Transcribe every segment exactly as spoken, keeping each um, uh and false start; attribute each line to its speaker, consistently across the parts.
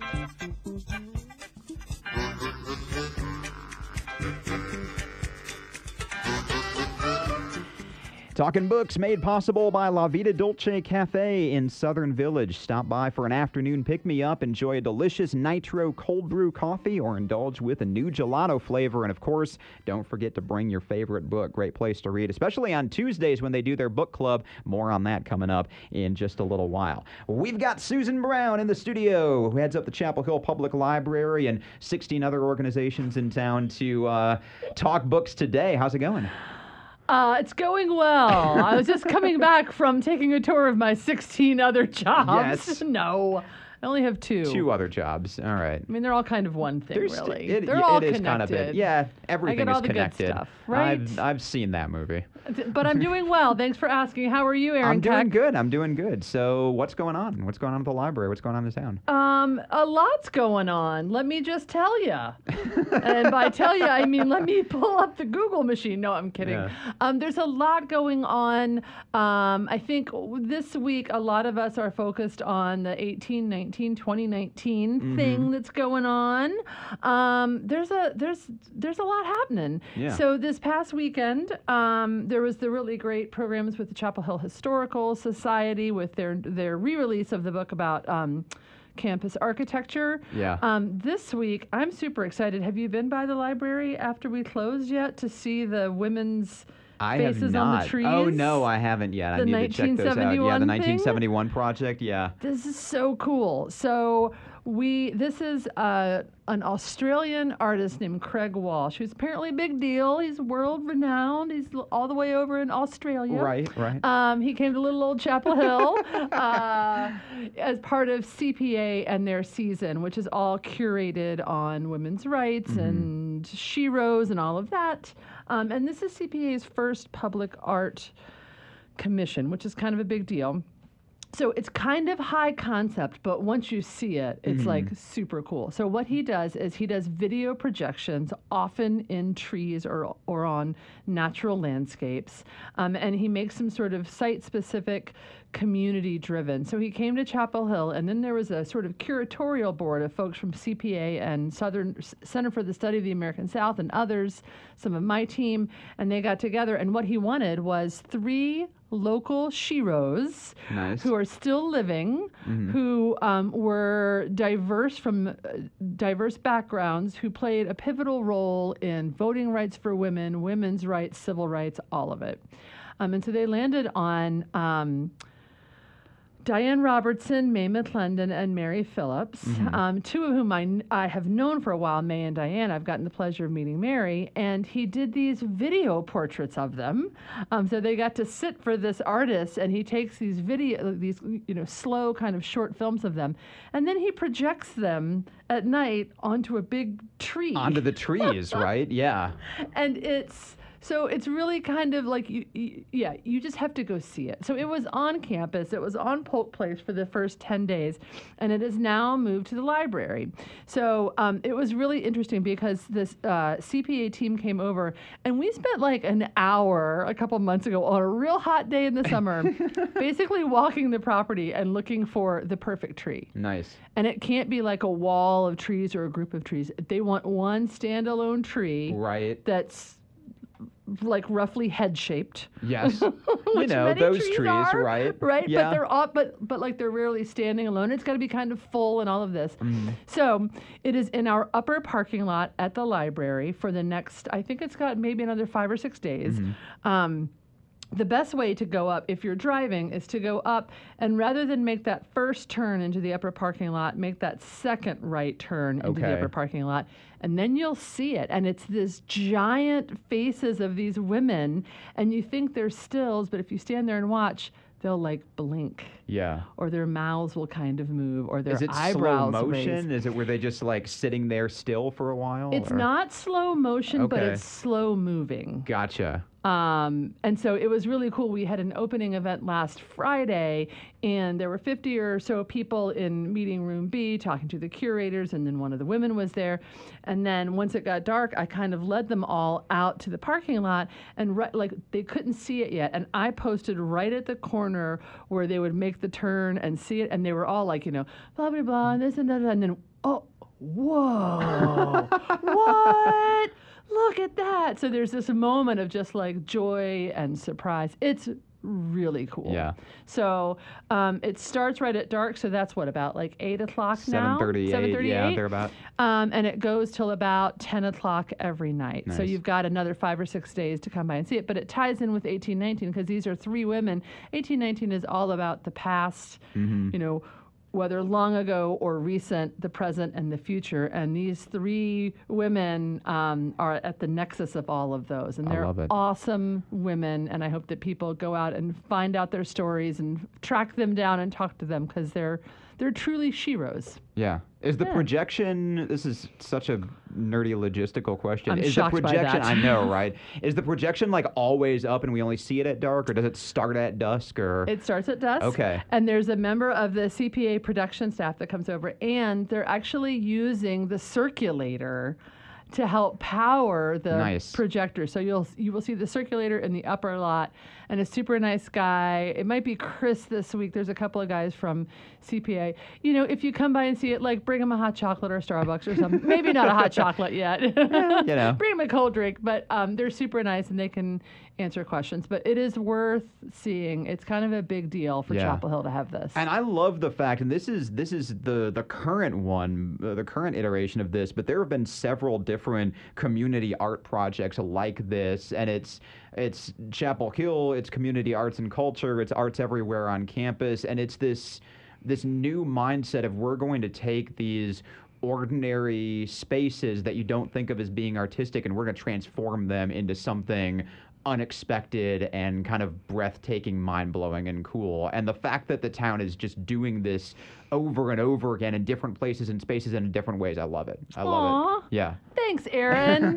Speaker 1: Talking books made possible by La Vida Dolce Cafe in Southern Village. Stop by for an afternoon pick-me-up, enjoy a delicious nitro cold brew coffee, or indulge with a new gelato flavor. And, of course, don't forget to bring your favorite book. Great place to read, especially on Tuesdays when they do their book club. More on that coming up in just a little while. We've got Susan Brown in the studio, who heads up the Chapel Hill Public Library and sixteen other organizations in town to uh, talk books today. How's it going?
Speaker 2: Uh, it's going well. I was just coming back from taking a tour of my sixteen other jobs.
Speaker 1: Yes.
Speaker 2: No, I only have two.
Speaker 1: Two other jobs. All right.
Speaker 2: I mean, they're all kind of one thing,
Speaker 1: There's
Speaker 2: really.
Speaker 1: It,
Speaker 2: they're
Speaker 1: it
Speaker 2: all
Speaker 1: is
Speaker 2: connected.
Speaker 1: Kind of it. Yeah, everything
Speaker 2: I get all
Speaker 1: is
Speaker 2: the
Speaker 1: connected.
Speaker 2: Good stuff, right?
Speaker 1: I've, I've seen that movie.
Speaker 2: But I'm doing well. Thanks for asking. How are you, Aaron?
Speaker 1: I'm doing
Speaker 2: Keck?
Speaker 1: good. I'm doing good. So what's going on? What's going on at the library? What's going on in town?
Speaker 2: Um, a lot's going on. Let me just tell you. And by tell you, I mean let me pull up the Google machine. No, I'm kidding.
Speaker 1: Yeah.
Speaker 2: Um, there's a lot going on. Um, I think this week a lot of us are focused on the eighteen nineteen twenty nineteen
Speaker 1: Mm-hmm.
Speaker 2: thing that's going on. Um, there's a there's there's a lot happening.
Speaker 1: Yeah.
Speaker 2: So this past weekend, um, there was the really great programs with the Chapel Hill Historical Society with their their re-release of the book about um, campus architecture.
Speaker 1: Yeah.
Speaker 2: Um, this week, I'm super excited. Have you been by the library after we closed yet to see the women's
Speaker 1: I
Speaker 2: faces
Speaker 1: have not.
Speaker 2: on the trees?
Speaker 1: Oh, no, I haven't yet.
Speaker 2: The
Speaker 1: I need to check those out. Yeah,
Speaker 2: nineteen seventy-one
Speaker 1: the
Speaker 2: thing?
Speaker 1: nineteen seventy-one project, yeah.
Speaker 2: This is so cool. So we this is uh, an Australian artist named Craig Walsh, who's apparently a big deal. He's world renowned. He's l- all the way over in Australia.
Speaker 1: Right, right.
Speaker 2: Um, he came to little old Chapel Hill uh, as part of C P A and their season, which is all curated on women's rights
Speaker 1: Mm-hmm.
Speaker 2: and sheroes and all of that. Um, and this is C P A's first public art commission, which is kind of a big deal. So it's kind of high concept, but once you see it, it's
Speaker 1: Mm-hmm.
Speaker 2: like super cool. So what he does is he does video projections, often in trees or or on natural landscapes, um, and he makes some sort of site-specific, community-driven. So he came to Chapel Hill, and then there was a sort of curatorial board of folks from C P A and Southern Center for the Study of the American South and others, some of my team, and they got together. And what he wanted was three local sheroes
Speaker 1: Nice.
Speaker 2: who are still living, who um, were diverse from uh, diverse backgrounds, who played a pivotal role in voting rights for women, women's rights, civil rights, all of it. Um, and so they landed on um, Diane Robertson, May McClendon, and Mary Phillips, um, two of whom I, kn- I have known for a while, May and Diane. I've gotten the pleasure of meeting Mary, and he did these video portraits of them. Um, so they got to sit for this artist, and he takes these video, these you know, slow kind of short films of them, and then he projects them at night onto a big tree.
Speaker 1: Onto the trees, right? Yeah.
Speaker 2: And it's so it's really kind of like you, you, yeah, you just have to go see it. So it was on campus. It was on Polk Place for the first ten days, and it is now moved to the library. So um, it was really interesting because this uh, C P A team came over, and we spent like an hour a couple months ago on a real hot day in the summer, basically walking the property and looking for the perfect tree.
Speaker 1: Nice.
Speaker 2: And it can't be like a wall of trees or a group of trees. They want one standalone tree
Speaker 1: Right.
Speaker 2: that's like roughly head shaped.
Speaker 1: Yes. you
Speaker 2: Which
Speaker 1: know,
Speaker 2: many
Speaker 1: those
Speaker 2: trees
Speaker 1: trees,
Speaker 2: are,
Speaker 1: right?
Speaker 2: Right,
Speaker 1: Yeah.
Speaker 2: but they're all, but but like they're rarely standing alone. It's got to be kind of full and all of this.
Speaker 1: Mm.
Speaker 2: So it is in our upper parking lot at the library for the next. I think it's got maybe another five or six days.
Speaker 1: Mm-hmm.
Speaker 2: Um, the best way to go up, if you're driving, is to go up and rather than make that first turn into the upper parking lot, make that second right turn into the
Speaker 1: Okay.
Speaker 2: upper parking lot, and then you'll see it. And it's this giant faces of these women, and you think they're stills, but if you stand there and watch, they'll like blink,
Speaker 1: Yeah.
Speaker 2: or their mouths will kind of move, or their
Speaker 1: Is it slow
Speaker 2: eyebrows
Speaker 1: motion?
Speaker 2: raise.
Speaker 1: Is it where they just like sitting there still for a while?
Speaker 2: It's
Speaker 1: or-
Speaker 2: not slow motion, but
Speaker 1: Okay.
Speaker 2: it's slow moving.
Speaker 1: Gotcha.
Speaker 2: Um, and so it was really cool. We had an opening event last Friday, and there were fifty or so people in meeting room B talking to the curators, and then one of the women was there. And then once it got dark, I kind of led them all out to the parking lot, and right, like they couldn't see it yet. And I posted right at the corner where they would make the turn and see it, and they were all like, you know, blah, blah, blah, and this and that, and then, oh, whoa, what? Look at that. So there's this moment of just like joy and surprise. It's really cool.
Speaker 1: Yeah.
Speaker 2: So um, it starts right at dark. So that's what, about like eight o'clock now?
Speaker 1: seven thirty-eight,
Speaker 2: seven thirty-eight?
Speaker 1: yeah, they're about.
Speaker 2: Um, and it goes till about ten o'clock every night. So
Speaker 1: Nice.
Speaker 2: you've got another five or six days to come by and see it. But it ties in with eighteen nineteen because these are three women. eighteen nineteen is all about the past,
Speaker 1: Mm-hmm.
Speaker 2: you know, whether long ago or recent, the present and the future. And these three women um, are at the nexus of all of those. And
Speaker 1: I
Speaker 2: they're
Speaker 1: love it.
Speaker 2: awesome women. And I hope that people go out and find out their stories and track them down and talk to them because they're they're truly sheroes.
Speaker 1: Yeah. Is the
Speaker 2: Yeah.
Speaker 1: projection, this is such a nerdy logistical question.
Speaker 2: I'm
Speaker 1: is
Speaker 2: shocked
Speaker 1: the
Speaker 2: by
Speaker 1: projection,
Speaker 2: that.
Speaker 1: I know, right? Is the projection like always up and we only see it at dark, or does it start at dusk, or?
Speaker 2: It starts at dusk.
Speaker 1: Okay.
Speaker 2: And there's a member of the C P A production staff that comes over, and they're actually using the circulator to help power the
Speaker 1: Nice.
Speaker 2: projector. So you'll you will see the circulator in the upper lot, and a super nice guy. It might be Chris this week. There's a couple of guys from C P A. You know, if you come by and see it, like bring them a hot chocolate or a Starbucks or something. Maybe not a hot chocolate yet.
Speaker 1: you know.
Speaker 2: Bring them a cold drink, but um, they're super nice and they can answer questions. But it is worth seeing. It's kind of a big deal for
Speaker 1: Yeah.
Speaker 2: Chapel Hill to have this.
Speaker 1: And I love the fact, and this is this is the the current one, uh, the current iteration of this, but there have been several different community art projects like this, and it's it's Chapel Hill, it's community arts and culture, it's arts everywhere on campus, and it's this this new mindset of we're going to take these ordinary spaces that you don't think of as being artistic, and we're going to transform them into something unexpected and kind of breathtaking, mind-blowing, and cool. And the fact that the town is just doing this over and over again in different places and spaces and in different ways, I love it. I love
Speaker 2: Aw.
Speaker 1: it. Yeah.
Speaker 2: Thanks, Aaron.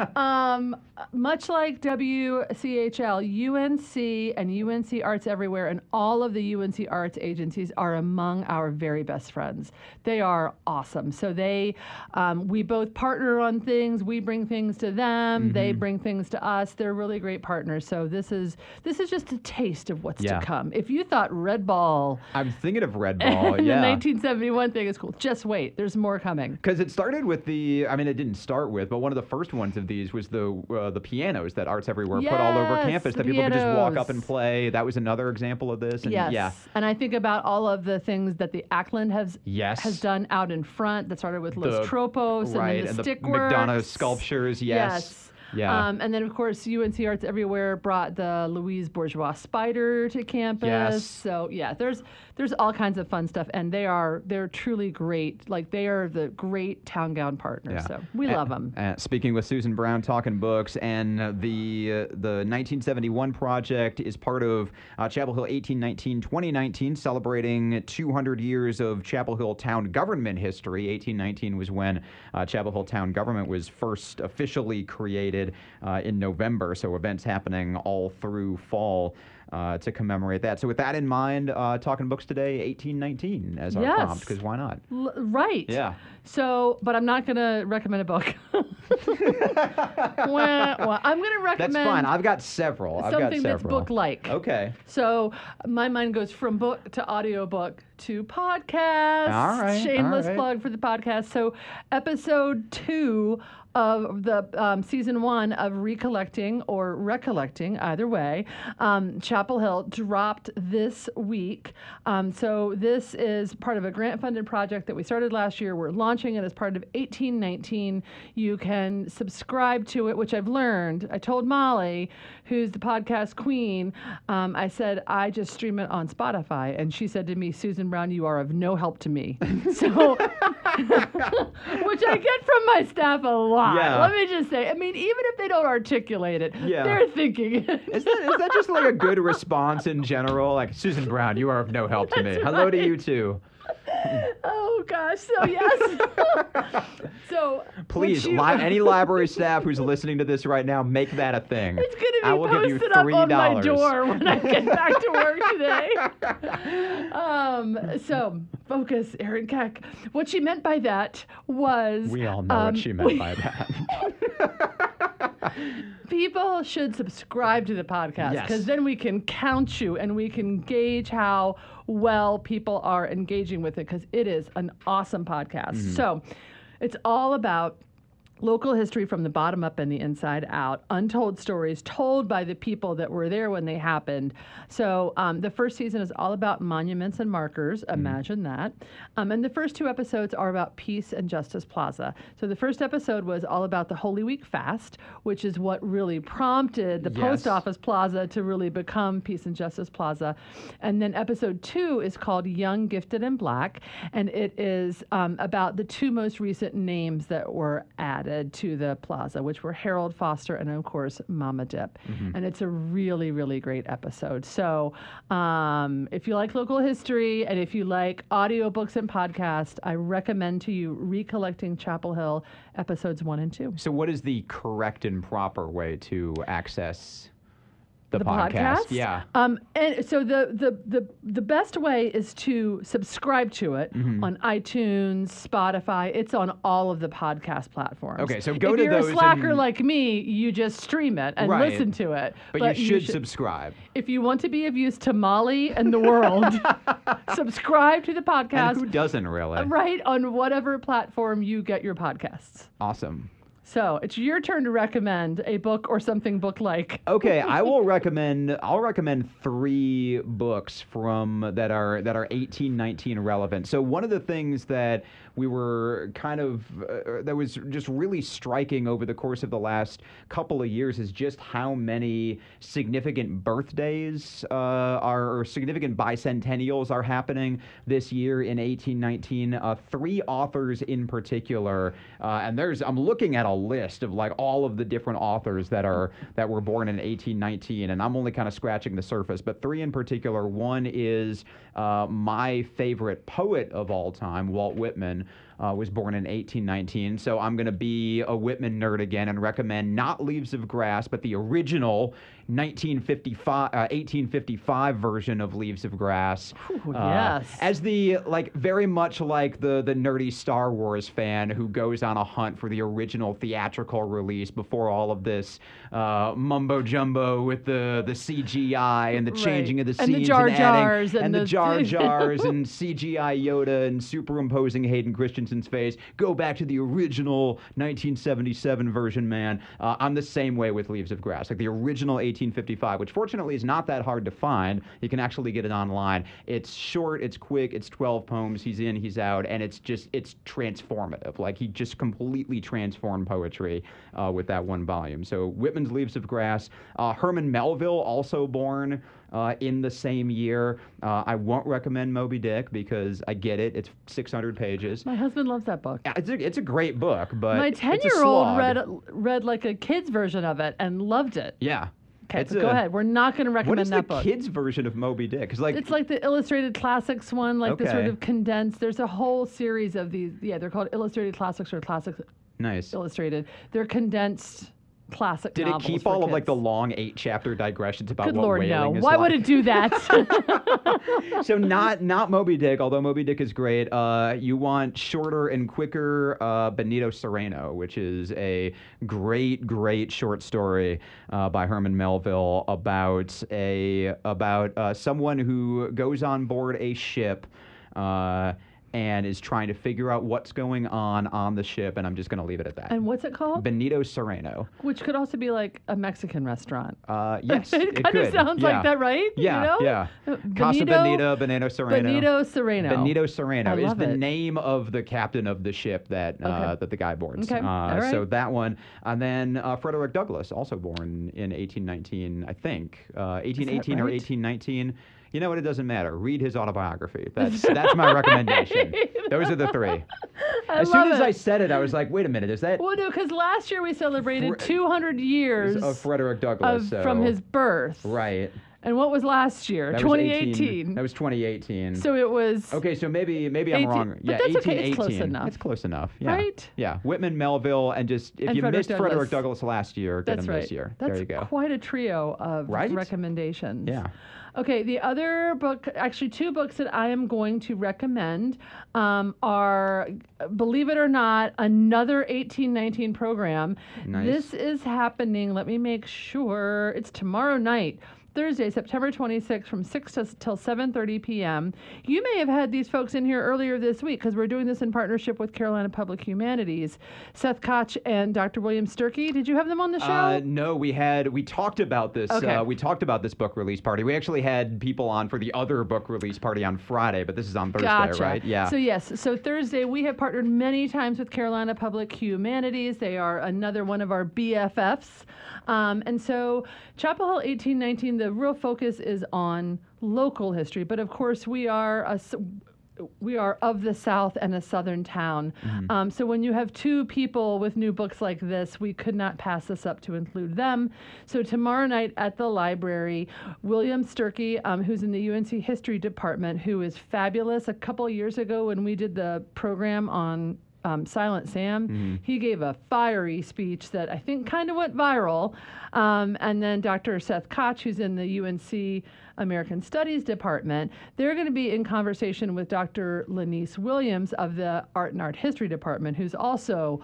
Speaker 2: um, much like W C H L, U N C and U N C Arts Everywhere and all of the U N C Arts agencies are among our very best friends. They are awesome. So they, um, we both partner on things. We bring things to them. They bring things to us. They're really great partners. So this is this is just a taste of what's
Speaker 1: Yeah.
Speaker 2: to come. If you thought Red Ball
Speaker 1: I'm thinking of Red Ball,
Speaker 2: and
Speaker 1: yeah.
Speaker 2: the nineteen seventy-one thing is cool, just wait. There's more coming.
Speaker 1: Because it started with the, I mean, it didn't start with, but one of the first ones of these was the uh, the pianos that Arts Everywhere put all over
Speaker 2: Yes,
Speaker 1: campus
Speaker 2: the
Speaker 1: that people could just walk up
Speaker 2: pianos.
Speaker 1: and play. That was another example of this. And
Speaker 2: Yes.
Speaker 1: Yeah.
Speaker 2: And I think about all of the things that the Ackland has
Speaker 1: Yes.
Speaker 2: has done out in front that started with Los
Speaker 1: The-
Speaker 2: Tropos
Speaker 1: right,
Speaker 2: and then the
Speaker 1: and the
Speaker 2: stick
Speaker 1: McDonough
Speaker 2: works.
Speaker 1: sculptures, yes. Yeah.
Speaker 2: Um, and then, of course, U N C Arts Everywhere brought the Louise Bourgeois Spider to campus.
Speaker 1: Yes.
Speaker 2: So, yeah, there's there's all kinds of fun stuff. And they are, they're truly great. Like, they are the great town gown partners.
Speaker 1: Yeah.
Speaker 2: So we
Speaker 1: Uh,
Speaker 2: love them.
Speaker 1: Uh, speaking with Susan Brown, talking books, and uh, the uh, the nineteen seventy-one project is part of uh, Chapel Hill eighteen nineteen twenty nineteen, celebrating two hundred years of Chapel Hill town government history. eighteen nineteen was when uh, Chapel Hill town government was first officially created uh, in November, so events happening all through fall uh, to commemorate that. So with that in mind, uh, talking books today, eighteen nineteen as our
Speaker 2: Yes.
Speaker 1: prompt, because why not?
Speaker 2: L- right.
Speaker 1: Yeah.
Speaker 2: So, but I'm not going to recommend a book. well, well, I'm going to recommend
Speaker 1: That's fine. I've got several. I've got
Speaker 2: something that's
Speaker 1: several.
Speaker 2: book-like.
Speaker 1: Okay.
Speaker 2: So my mind goes from book to audiobook to podcast.
Speaker 1: All right,
Speaker 2: Shameless
Speaker 1: all right.
Speaker 2: plug for the podcast. So episode two of the um, season one of Recollecting or Recollecting, either way, um, Chapel Hill dropped this week. Um, so this is part of a grant-funded project that we started last year. We're launching it as part of eighteen nineteen. You can subscribe to it, which I've learned. I told Molly, who's the podcast queen, um, I said, I just stream it on Spotify. And she said to me, Susan Brown, you are of no help to me. So, which I get from my staff a lot.
Speaker 1: Yeah.
Speaker 2: Let me just say, I mean, even if they don't articulate it,
Speaker 1: Yeah.
Speaker 2: they're thinking it.
Speaker 1: Is that, is that just like a good response in general? Like, Susan Brown, you are of no help to me. Hello to you too.
Speaker 2: Oh gosh. So yes. So
Speaker 1: Please,
Speaker 2: would you-
Speaker 1: li- any library staff who's listening to this right now, make that a thing.
Speaker 2: It's gonna be
Speaker 1: I will give you
Speaker 2: posted up
Speaker 1: three
Speaker 2: on my
Speaker 1: dollars.
Speaker 2: door when I get back to work today. Um, so focus, Erin Keck. What she meant by that was
Speaker 1: We all know
Speaker 2: um,
Speaker 1: what she meant
Speaker 2: we-
Speaker 1: by that.
Speaker 2: People should subscribe to the podcast
Speaker 1: Yes.
Speaker 2: because then we can count you and we can gauge how well people are engaging with it because it is an awesome podcast.
Speaker 1: Mm-hmm.
Speaker 2: So it's all about local history from the bottom up and the inside out, untold stories told by the people that were there when they happened. So um, the first season is all about monuments and markers. Imagine that. Um, and the first two episodes are about Peace and Justice Plaza. So the first episode was all about the Holy Week fast, which is what really prompted the
Speaker 1: Yes.
Speaker 2: Post Office Plaza to really become Peace and Justice Plaza. And then episode two is called Young, Gifted, and Black. And it is um, about the two most recent names that were added to the plaza, which were Harold Foster and, of course, Mama Dip. And it's a really, really great episode. So um, if you like local history and if you like audiobooks and podcasts, I recommend to you Recollecting Chapel Hill episodes one and two.
Speaker 1: So what is the correct and proper way to access the,
Speaker 2: The
Speaker 1: podcast?
Speaker 2: podcast?
Speaker 1: Yeah.
Speaker 2: Um, and so the, the the the best way is to subscribe to it
Speaker 1: Mm-hmm.
Speaker 2: on iTunes, Spotify. It's on all of the podcast platforms.
Speaker 1: Okay, so go
Speaker 2: if
Speaker 1: to
Speaker 2: you're
Speaker 1: those
Speaker 2: a slacker
Speaker 1: and-
Speaker 2: like me, you just stream it and
Speaker 1: Right.
Speaker 2: listen to it.
Speaker 1: But, you, should subscribe.
Speaker 2: If you want to be of use to Molly and the world, subscribe to the
Speaker 1: And
Speaker 2: podcast.
Speaker 1: who doesn't really?
Speaker 2: Right on whatever platform you get your podcasts.
Speaker 1: Awesome.
Speaker 2: So it's your turn to recommend a book or something book-like.
Speaker 1: Okay, I will recommend. I'll recommend three books from that are that are eighteen nineteen relevant. So one of the things that we were kind of uh, that was just really striking over the course of the last couple of years is just how many significant birthdays uh, are or significant bicentennials are happening this year in eighteen nineteen. Uh, three authors in particular, uh, and there's I'm looking at a list of like all of the different authors that are that were born in eighteen nineteen, and I'm only kind of scratching the surface, but three in particular. One is uh, my favorite poet of all time, Walt Whitman. Uh, was born in eighteen nineteen, so I'm going to be a Whitman nerd again and recommend not Leaves of Grass, but the original nineteen fifty-five, uh, eighteen fifty-five version of Leaves of Grass.
Speaker 2: Ooh,
Speaker 1: Uh,
Speaker 2: yes.
Speaker 1: As the, like, very much like the, the nerdy Star Wars fan who goes on a hunt for the original theatrical release before all of this uh, mumbo jumbo with the, the C G I and the
Speaker 2: Right.
Speaker 1: changing of the
Speaker 2: And the
Speaker 1: scenes
Speaker 2: Jar
Speaker 1: and
Speaker 2: Jars
Speaker 1: adding,
Speaker 2: and
Speaker 1: the,
Speaker 2: the-
Speaker 1: Jar Jars and C G I Yoda and superimposing Hayden Christensen's face. Go back to the original nineteen seventy-seven version, man. Uh, I'm the same way with Leaves of Grass. Like the original eighteen fifty-five, which fortunately is not that hard to find. You can actually get it online. It's short, it's quick, it's twelve poems. He's in, he's out, and it's just, it's transformative. Like he just completely transformed poetry uh, with that one volume. So Whitman's Leaves of Grass. Uh, Herman Melville, also born uh, in the same year. Uh, I won't recommend Moby Dick because I get it. It's six hundred pages.
Speaker 2: My husband loves that book.
Speaker 1: Yeah, It's a, it's a great book, but
Speaker 2: My
Speaker 1: it's a
Speaker 2: ten-year-old
Speaker 1: slog.
Speaker 2: read read like a kid's version of it and loved it.
Speaker 1: Yeah.
Speaker 2: Okay,
Speaker 1: It's
Speaker 2: but go
Speaker 1: a-
Speaker 2: ahead. We're not going to
Speaker 1: What
Speaker 2: recommend
Speaker 1: is the
Speaker 2: that book.
Speaker 1: kids' version of Moby Dick? 'Cause, like,
Speaker 2: It's like the Illustrated Classics one, like the sort
Speaker 1: Okay.
Speaker 2: of condensed. There's a whole series of these. Yeah, they're called Illustrated Classics or Classics
Speaker 1: nice.
Speaker 2: Illustrated. They're condensed classic
Speaker 1: Did it
Speaker 2: novels
Speaker 1: keep
Speaker 2: for
Speaker 1: all of like the
Speaker 2: kids.
Speaker 1: long eight-chapter digressions about
Speaker 2: Good
Speaker 1: what
Speaker 2: Lord, no.
Speaker 1: whaling is
Speaker 2: Why
Speaker 1: like?
Speaker 2: would it do that?
Speaker 1: So not not Moby Dick, although Moby Dick is great. Uh, you want shorter and quicker uh, Benito Sereno, which is a great, great short story uh, by Herman Melville about a about uh, someone who goes on board a ship. Uh, and is trying to figure out what's going on on the ship, and I'm just going to leave it at that.
Speaker 2: And what's it called?
Speaker 1: Benito Sereno.
Speaker 2: Which could also be like a Mexican restaurant.
Speaker 1: Uh, yes,
Speaker 2: it
Speaker 1: it
Speaker 2: kind
Speaker 1: could.
Speaker 2: of sounds
Speaker 1: yeah.
Speaker 2: like that, right?
Speaker 1: Yeah,
Speaker 2: you know?
Speaker 1: yeah.
Speaker 2: Uh,
Speaker 1: Casa Benito, Benito Sereno.
Speaker 2: Benito Sereno.
Speaker 1: Benito Sereno
Speaker 2: I
Speaker 1: is
Speaker 2: love
Speaker 1: the
Speaker 2: it.
Speaker 1: name of the captain of the ship that uh,
Speaker 2: Okay.
Speaker 1: that the guy boards.
Speaker 2: Okay,
Speaker 1: Uh,
Speaker 2: all right.
Speaker 1: So that one, and then uh, Frederick Douglass, also born in eighteen nineteen, I think, uh, eighteen eighteen or
Speaker 2: right?
Speaker 1: eighteen nineteen. You know what? It doesn't matter. Read his autobiography. That's that's my recommendation. Those are the three.
Speaker 2: I
Speaker 1: As soon
Speaker 2: love
Speaker 1: as
Speaker 2: it.
Speaker 1: I said it, I was like, wait a minute, is that
Speaker 2: Well, no, because last year we celebrated
Speaker 1: Fre-
Speaker 2: two hundred years
Speaker 1: of Frederick Douglass?
Speaker 2: of,
Speaker 1: so-
Speaker 2: from his birth.
Speaker 1: Right.
Speaker 2: And what was last year?
Speaker 1: That was
Speaker 2: twenty
Speaker 1: eighteen.
Speaker 2: eighteen.
Speaker 1: That was twenty eighteen.
Speaker 2: So it was.
Speaker 1: Okay, so maybe maybe I'm
Speaker 2: eighteen.
Speaker 1: wrong.
Speaker 2: But
Speaker 1: Yeah,
Speaker 2: that's
Speaker 1: eighteen,
Speaker 2: okay. It's close
Speaker 1: eighteen.
Speaker 2: enough.
Speaker 1: It's close enough. Yeah.
Speaker 2: Right?
Speaker 1: Yeah. Whitman, Melville, and just if
Speaker 2: And
Speaker 1: you
Speaker 2: Frederick
Speaker 1: missed
Speaker 2: Douglass.
Speaker 1: Frederick Douglass last year, get
Speaker 2: That's
Speaker 1: him
Speaker 2: right.
Speaker 1: this year.
Speaker 2: That's
Speaker 1: there you go.
Speaker 2: quite a trio of
Speaker 1: Right?
Speaker 2: recommendations.
Speaker 1: Yeah.
Speaker 2: Okay, the other book, actually two books that I am going to recommend um, are, believe it or not, another eighteen nineteen program.
Speaker 1: Nice.
Speaker 2: This is happening, let me make sure, it's tomorrow night. Thursday, September twenty-sixth, from six to, till seven thirty p.m. You may have had these folks in here earlier this week because we're doing this in partnership with Carolina Public Humanities. Seth Koch and Doctor William Sturkey. Did you have them on the show?
Speaker 1: Uh, no, we had we talked about this.
Speaker 2: Okay.
Speaker 1: Uh, we talked about this book release party. We actually had people on for the other book release party on Friday, but this is on Thursday,
Speaker 2: Gotcha.
Speaker 1: right? Yeah.
Speaker 2: So yes, so Thursday we have partnered many times with Carolina Public Humanities. They are another one of our B F Fs. Um, and so Chapel Hill eighteen nineteen, the real focus is on local history, but of course we are a, s- we are of the South and a Southern town.
Speaker 1: Mm-hmm.
Speaker 2: Um, so when you have two people with new books like this, we could not pass this up to include them. So tomorrow night at the library, William Sturkey, um, who's in the U N C History Department, who is fabulous. A couple of years ago when we did the program on Um, Silent Sam,
Speaker 1: Mm-hmm.
Speaker 2: he gave a fiery speech that I think kind of went viral. Um, and then Doctor Seth Koch, who's in the U N C American Studies Department, they're going to be in conversation with Doctor Lanice Williams of the Art and Art History Department, who's also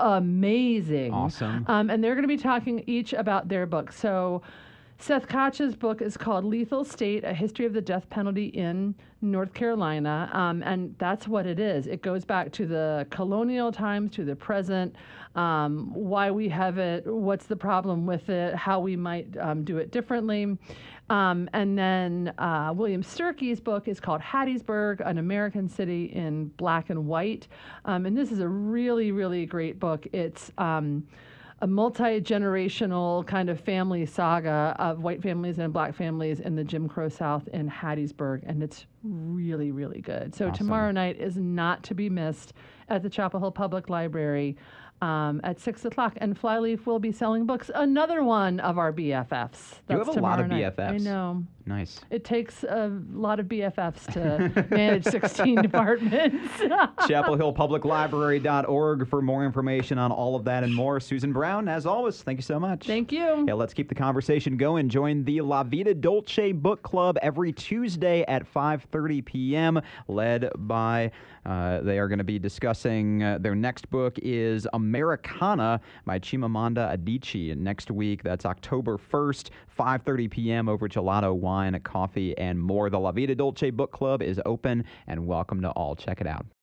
Speaker 2: amazing.
Speaker 1: Awesome.
Speaker 2: Um, and they're going to be talking each about their books. So Seth Koch's book is called Lethal State, A History of the Death Penalty in North Carolina, um, and that's what it is. It goes back to the colonial times, to the present, um, why we have it, what's the problem with it, how we might um, do it differently. Um, and then uh, William Sturkey's book is called Hattiesburg, An American City in Black and White, um, and this is a really, really great book. It's um, a multi-generational kind of family saga of white families and black families in the Jim Crow South in Hattiesburg, and it's really, really good. So
Speaker 1: Awesome.
Speaker 2: tomorrow night is not to be missed at the Chapel Hill Public Library um, at six o'clock, and Flyleaf will be selling books, another one of our B F Fs.
Speaker 1: You
Speaker 2: That's
Speaker 1: have a lot of
Speaker 2: tomorrow
Speaker 1: B
Speaker 2: night.
Speaker 1: F Fs.
Speaker 2: I know.
Speaker 1: Nice.
Speaker 2: It takes a lot of B F Fs to manage sixteen departments.
Speaker 1: chapel hill public library dot org for more information on all of that and more. Susan Brown, as always, thank you so much.
Speaker 2: Thank you.
Speaker 1: Yeah, let's keep the conversation going. Join the La Vida Dolce Book Club every Tuesday at five thirty p.m., led by, uh, they are going to be discussing, uh, their next book is Americana by Chimamanda Adichie. Next week, that's October first, five thirty p.m. over Gelato Wine, Coffee, and more. The La Vida Dolce Book Club is open and welcome to all. Check it out.